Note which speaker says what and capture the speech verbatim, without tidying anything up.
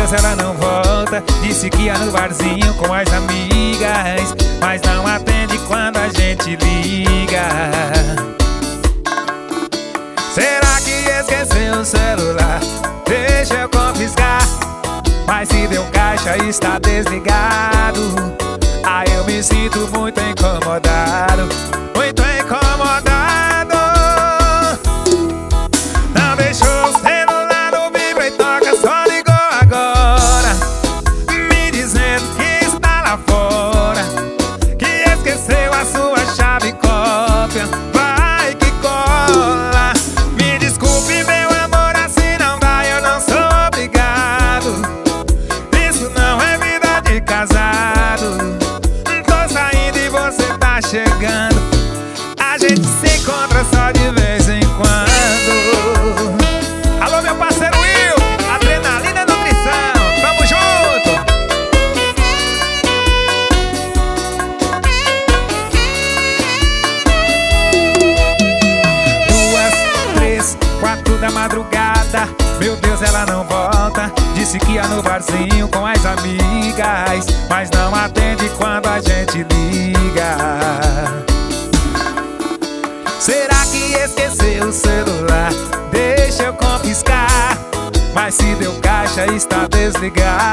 Speaker 1: Deus, ela não volta. Disse que ia no barzinho com as amigas, mas não atende quando a gente liga. Será que esqueceu o celular? Deixa eu confiscar, mas se deu caixa está desligado. Aí eu me sinto muito incomodado, muito incomodado. Não deixou o celular no vibra e toca, só ligou agora, me dizendo que está lá fora, que esqueceu a sua chave cópia. Vai que cola. Me desculpe, meu amor, assim não vai, eu não sou obrigado. Isso não é vida de casado. Chegando, a gente se encontra só de vez em quando. Alô, meu parceiro Will, Adrenalina Nutrição, tamo junto. Duas, três, quatro da madrugada, meu Deus, ela não volta. Disse que ia no barzinho com as amigas, mas não atende quando a gente liga. Será que esqueceu o celular? Deixa eu confiscar, mas se deu caixa está desligado.